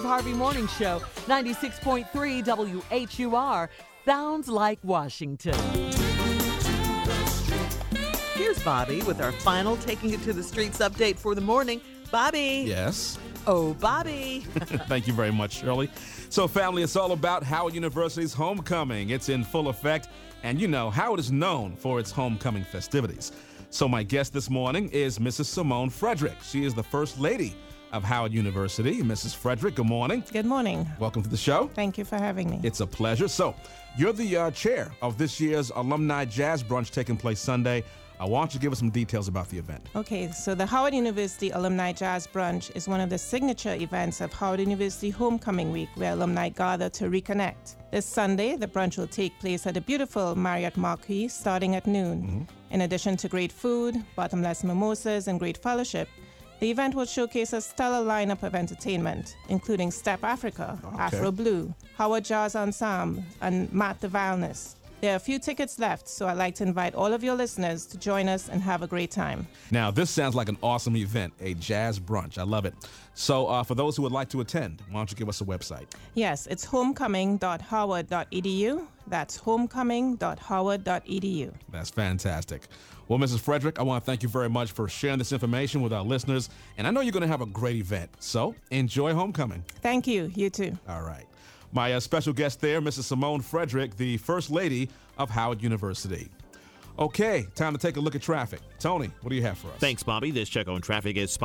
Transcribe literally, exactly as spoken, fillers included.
Harvey Morning Show, ninety-six point three W H U R. Sounds like Washington. Here's Bobby with our final Taking It to the Streets update for the morning. Bobby. Yes. Oh, Bobby. Thank you very much, Shirley. So, family, it's all about Howard University's homecoming. It's in full effect, and you know, Howard is known for its homecoming festivities. So my guest this morning is Missus Simone Frederick. She is the First Lady of Howard University. Missus Frederick, good morning. Good morning. Welcome to the show. Thank you for having me. It's a pleasure. So, you're the uh, chair of this year's Alumni Jazz Brunch taking place Sunday. I want you to give us some details about the event. Okay, so the Howard University Alumni Jazz Brunch is one of the signature events of Howard University Homecoming Week, where alumni gather to reconnect. This Sunday, the brunch will take place at the beautiful Marriott Marquis starting at noon. Mm-hmm. In addition to great food, bottomless mimosas, and great fellowship, the event will showcase a stellar lineup of entertainment, including Step Africa, okay. Afro Blue, Howard Jazz Ensemble, and Matt the Violinist. There are a few tickets left, so I'd like to invite all of your listeners to join us and have a great time. Now, this sounds like an awesome event, a jazz brunch. I love it. So uh, for those who would like to attend, why don't you give us a website? Yes, it's homecoming dot howard dot e d u. That's homecoming dot howard dot e d u. That's fantastic. Well, Missus Frederick, I want to thank you very much for sharing this information with our listeners, and I know you're going to have a great event, so enjoy homecoming. Thank you. You too. All right. My uh, special guest there, Missus Simone Frederick, the First Lady of Howard University. Okay, time to take a look at traffic. Tony, what do you have for us? Thanks, Bobby. This check on traffic is